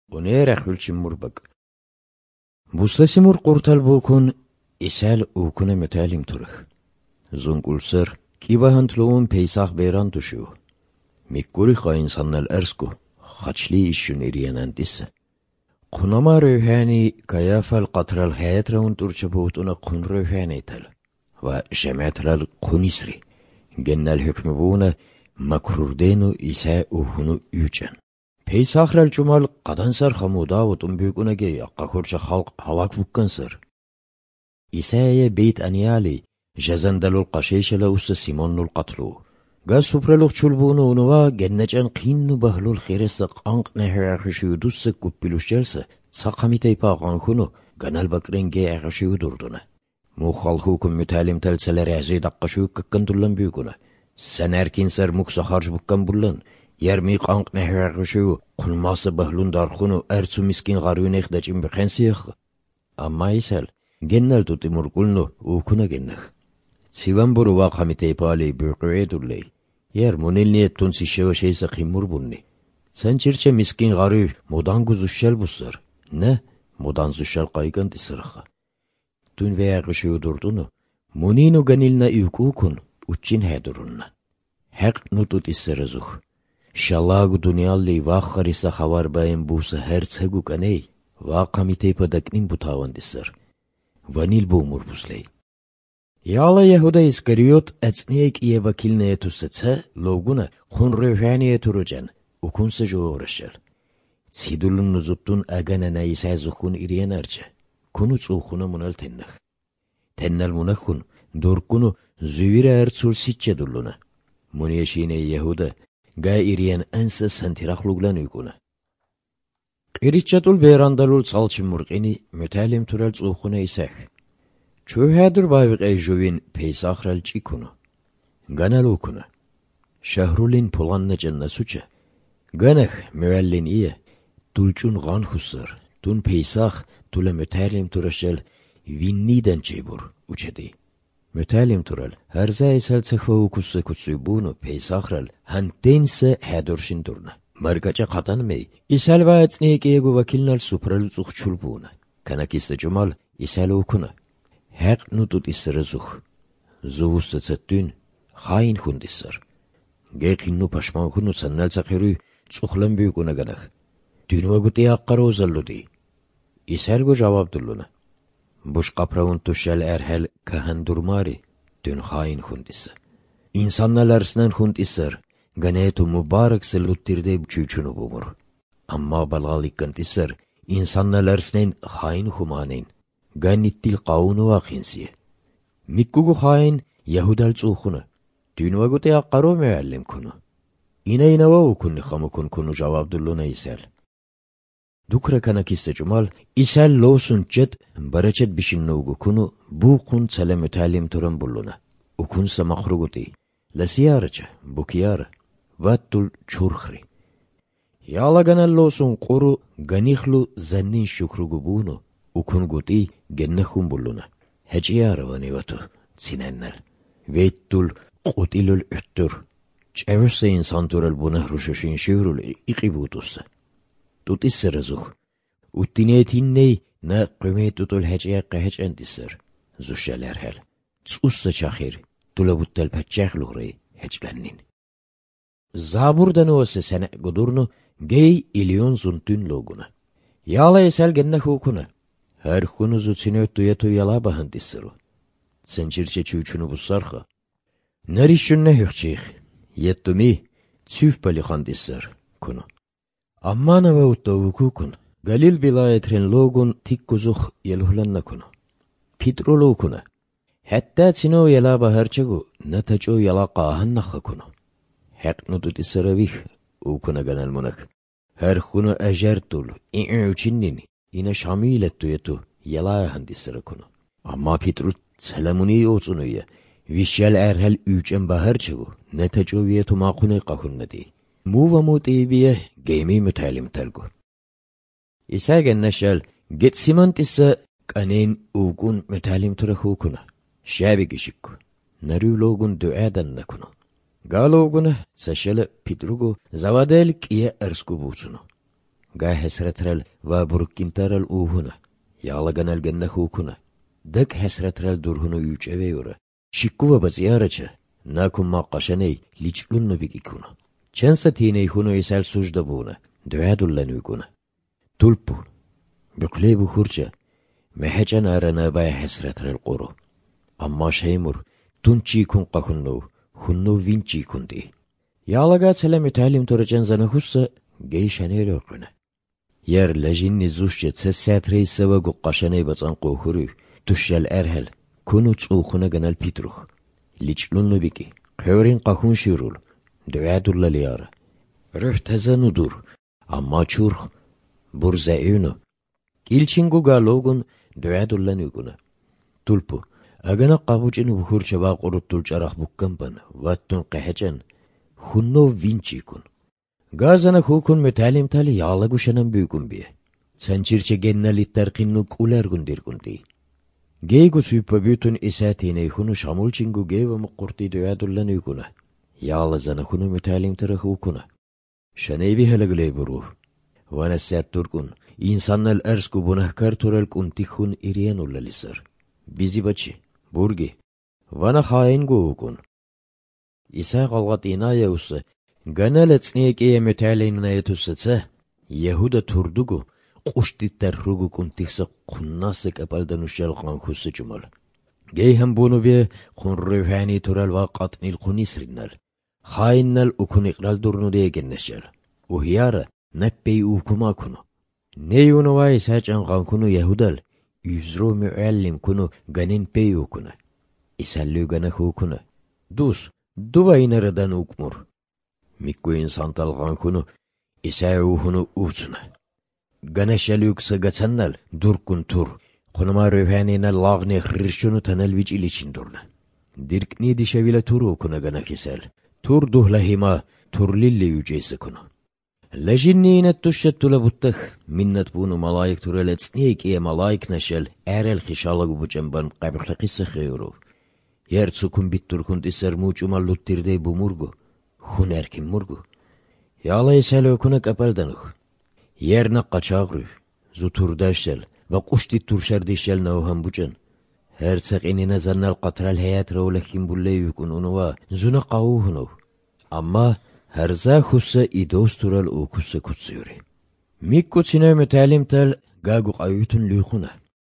ونيرخ بالشمربك بوسلسمور قرطل بوكون إسال وكون متعلم ترخ زنقل سر كيبهانت لون بيساخ بيران تشو ميكوري خاين سنة الأرسكو خاتشلي إشون إريانان ديسة قنما روحاني كيافا القطر الحياة رون ترشبوتون قن روحاني تل وجماعة القنيسري جنة الحكم بونا مكروردينو إساء وهنو يوجن بيساخر الجمال قدنسر خمودا وطنبيقوناجي أقاكورش خلق هلاك بكنسر إساء بيت أنيالي جزندلو القشيش لأوس سيمونو القتلو غا سوبرلوخ چولبونو ونوا جنجان قينو بهلو الخيرس قانق نهر أخشيو دوس كوبيلوش جلس تساقامي تيبا قانخونو غنال بكرين جي أخشيو دردونا مو خالخوكم متعلم تلسل رعزي دقشيو ككندولن بيقونا سنركين سر مكسا خارج بكن بولن يرمي قانق نهر أخشيو قلماس بهلون دارخونو أرسو مسكين غاريون اخداجين بخنسيخ أما يسال جنال تو تيمور قلنو وكونا جنخ سيوان برو واقعمي تيبالي بيقعيدو لي ير مونيلني تونسي شو شيسا قيمور بوني سنچرچه مسكين غاري مودانگو زوشل بوسر نه مودان زوشل قايگان ديسرخا تون veya قشيو دردونو مونينو غنيلنا يوكوكون uçin hedurunna haq nutu disserazuch شلاغو دنيالي واخريسا خبر باين بوسا هرڅگو کني واقعمي تيپدكنين بوتاوان ديسر وانيل بومور بوسلي يالا يهودا إسكريوت أتنيك إيه وكيلنا تساتسا لوغونا خون روحانية تروجان وكون سجو رشل تسيدولن نزبتون أغانا نايسا زخون إريان أرجا كونو تسوخونا منال تنخ تنال منخون دوركونو زوير أرسول سيتشا دولونا منيشين يهودا غا إريان أنسا سنتراخ لوغلان يكونا قريتشاتول بيراندالول صالچن مرقيني متعلم ترال تسوخونا إساخ چوهادر بايق ايجوين بيساخرال چيكونو غانالوكونا شهرولين پولان جنة سوچه غانخ موالين إيه دولچون غان خسر دون بيساخ دولا متعلم ترشل وينيدن جيبور وچدي متعلم ترال هرزا اسال تخوو كسه كسو بونو بيساخرال هنتينس هادورشين دورنا مرگاچا قطان مي اسال واعتنيك ايگو وكيلنال سوپرال زوخچول بونا كاناكيست جمال اسال اوكونا haq nutut isserezuch zovus tsetün khain khundisser geqinnu pashman khunu sannalsaqhiru tsukhlan büyükuna ganakh dünwaguti aqqarozalludi iselgo jawab dulluna bush qapravun tushal erhel kahandurmari dün khain khundisse insanlarsnan khundisser ganetu mubarak seluttirde çüçünü bumur amma balgalikkantisser insanlarsnan khain khumanin غانيتيل قاونو واخينسيه ميكوغو خاين يهودال صوخنا دينواغوتي اقارو معلم كونو إنا وكن خمكن كونو جواب دلونا يسال دوكرا كاناكيست جمال إسال لوسون جد برچت بشنوغو كونو بوقون سلام متعلم ترم بلونا وكون سمخرغوتي لسيارچا بوكيار واتول چورخري يالا غنال لوسون قورو غنيخلو زنين شكرغو بونو وكون قوتي جنخون بلونا هجيار وانيواتو تسيننر ويتول قوتيلو الاتر چاوش انسان تورال بونه روشوشين شيرول اقيبوتوس توت اسرزوخ وتينيتيني نا قيمتو تول هجيا قهج انتسر زوشالر هل تسوس چاخير تولبوتل پچاخ لوري هجلنين زابوردن وس سنه قدورنو جي إليون زنتون لوغونا يالا يسال جنخوكونا her xunuzu çinöt duyetu yala bahandisru. Sençirçe çüçünü busarxa. Narişün ne hüqçiq. Yettumi çüf balikhandisar kunu. Ammana ve uttavukukun. Galil vilayetrin logun tikkuzuh yeluhlanna kunu. Pitrolu kuna. Hatta çino yala baharçagu nataço yala qahannakha kunu. Haqnutu tisravih ukuna ganal munak. Her xunu ajartul i'uçinnin. İne şamilet duyetu yala handisra kunu. Amma Petrut selamuni oçunuya. Vişyal erhel üçen baharçagu. Netaço viyetu maqune qahunnadi. Muva mutibiye gemi mütalim telgu. İsagen neşel getsimant ise kanin ugun mütalim turakukuna. Şabi gişikku. Naru logun duadan nakunu. Galoguna seşele Petrugu zavadelik iye ersku buçunu. Га хесретрел ва буруккинтерел ухуна. Ялаганел геннах ухуна. Дак хесретрел дурхуну ючевеюра. Шиккува базиарача. Накум маққашаней личлунну бигикуна. Ченса тиней хуну исал суждабуна. Дуадулланугуна. Тулпу. Биқлебу хурча. Мехачан арана бай хесретрел қуру. Амма шеймур. Тунчи кун қахунну. Хунну винчи кунди. Ялага цела mütalim toracen zanahusса гейшанел оқуна. Яр лажинни зушче цесят рейсава гуққашаней бацан қохуру. Тушжал әрхел. Куну цухуна ганал Питрух. Личлунну бики. Қеврин қахун ширул. Дуадулла лияра. Рүх тазану дур. Амма чурх. Бурзаюну. Илчингу галогун дуадулла нугуна. Тулпу. Агана қабучин бухурчаба қуруттул чарах буккамбан. Ваттун қахачан. Хунно винчикун. Газана хукун mütalim tali yağlaguşanan büyükün biye. Sançirçe gennalitter qinnu kulargun dirgundi. Geygu süppa bütün isatine hunu şamulçingu geyva muqurti duyadullan yukuna. Yağlazana hunu mütalim tarah hukuna. Şaneybi halagley buruh. Vanasat turkun. İnsannal ersku bunahkar tural kuntihun iriyanulla lisar. Bizi bachi. Burgi. Vana hain gu hukun. İsa qalgat inaya ussa. Ganalets niyekeye mütalimnaya tussatsa. Yahuda turdugu. Quştittar rugu kuntihsa qunnası kapaldan uşjal qankussa cumal. Geyhem bunu bir qun ruhani tural va qatnil qunisrinnal. Khainnal ukun iqral durnu diye genneşjal. Uhyara nappey ukuma kunu. Neyunu vay saçan qankunu Yahudal. Yüzru müallim kunu ganin pey ukuna. İsallü ganah ukuna. Dus, duva inaradan ukmur. Mikku insan talgan kunu. İsa uhunu uçuna. Ganeşalükse gatsannal durkun tur. Qunuma ruhanina lağni khrirşunu tanalvic iliçin durna. Dirkni dişevile turu kuna gana kisel. Tur duhlahima turlilli yüceysi kunu. Lajinni inet tuşşettula buttah. Minnet bunu malayik tureletsniyek iya malayik naşel. Erel khişalagu bucamban qabrla qissa khiyuru. Yer tsukun bitturkun iser muçumal luttirdey bu murgu. Hun erkin murgu. Yala isel okuna kapaldanuh. Yerna qaçağrı, zuturdaşel ve quşti turşardişel nauham bucan. Her saqinina zannal qatral hayat rawlakin bulleyukun unuva zuna qavuhunu. Amma herza khussa idos tural ukussa kutsuyuri. Mikku tsine mütalim tal gagu qayutun lükhuna.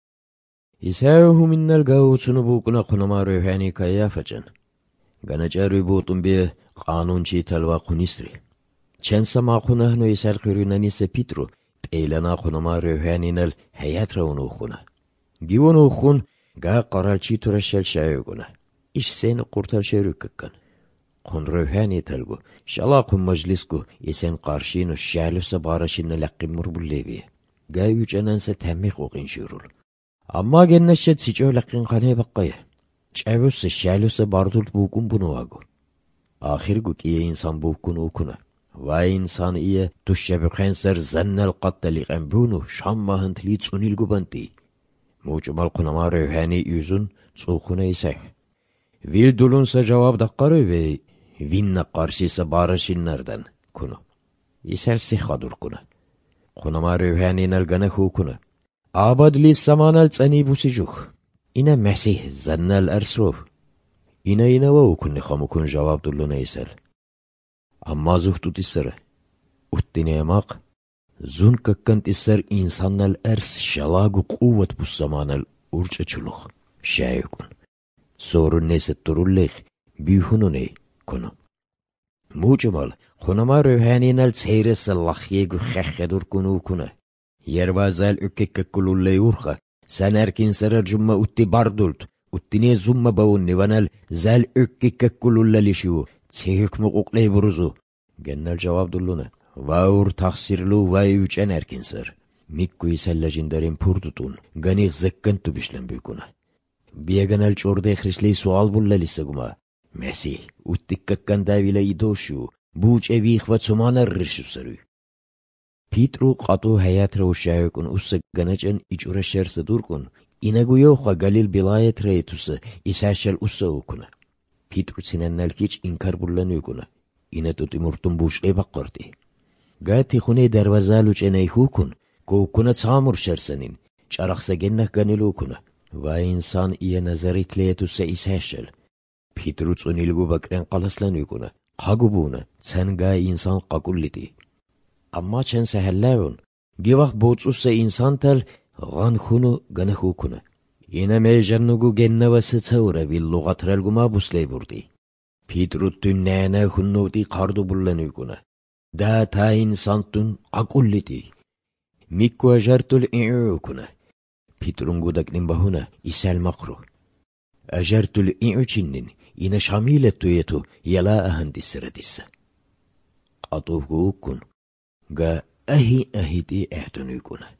İsa'uhu minnal gavusunu bukuna qunama ruhani kayafacan. Ganacaru butun bir qanunchi talva qunisri. Çensa maqunahnu isal qirunanisa Pitru, eylana qunama ruhaninal hayat raunu khuna. Givunu khun ga qaralchi turashal shayuguna. İş seni qurtal şerükkan. Qun ruhani talgu, shalaqum majlisku isen qarshinu shalusa barashinna laqimur bullebi. Ga yucanansa tammiq oqin shurul. Amma genneşet sico laqin qane baqqaya. Çavusa shalusa bardult bukun bunu vagu. Ahirgu kiye insan bukun okuna. Vay insan iye tuşşebi qenser zannel qattali qembunu şammahın tili tsunil gubanti. Mucumal qunama ruhani yüzün tsukhuna isah. Vildulunsa cevap daqqarı ve vinna qarşisa barashinlardan kunu. İsel sihhadur kuna. Qunama ruhaninal ganahu kuna. Abadli samanal tsani busijuh. İna mesih zannal ersruh. İna va ukunni khamukun cevap dulluna isel. Amma zuhtut isser. Uttinemak. Zun kakkant isser insannal ers şalagu quvvet bu zamanal urç açuluh. Şayukun. Sorun neset turulleh. Bühununey konu. Mucumal. Khunama ruhaninal tseyres lahyegu khekhedur kunu kuna. Yerbazal ükkekkullulley urha. Sen erkin serer cumma utti bardult. Uttine zumma bavun nivanal zal ükkekkullullalishu. Tsehükmü uqley buruzu. Gennel cevap dulluna. Vaur taksirlu vay üçen erkinser. Mikku isel lejendarin purdutun. Ganih zekkentu bişlen büyükuna. Biyeganel çorde hrişley sual bullalisa guma. Mesih, uttikkakkan davila idoshu. Buç evih ve tsumanar rişusarı. Pitru qatu hayatra uşayukun ussa ganacen içura şerse durkun. İnagu yoxa Galil bilayet reytusa isashal ussa ukuna. Pitru sinennel hiç inkar bullanıyukuna. İne tutimurtun buçley baqqardi. Gati khune darvazalu çeneyhukun, kukuna tsamur şersenin, çaraqsa gennah ganilukuna. Va insan iya nazaritleyetusse isheşel. Pitruts unilgu bakren qalaslanukuna. Qagubuna, tsenga insan qakulliti. Amma çen sehellavun, givah boçusse insan tel, gan khunu ganahukuna. Yine mejannugu gennavası tsaura villugatrelgu mabusley burdi. Pitrut dünnene hunnuti qardu bullanukuna. Da ta insantun qakulliti. Mikku ajartul i'ukuna. Pitrungu daknin bahuna isel makru. Ajartul i'uçinnin ina şamilettu yetu yala ahandisiradissa. Qatuhgu ukun. Ga ahiti ehtunukuna.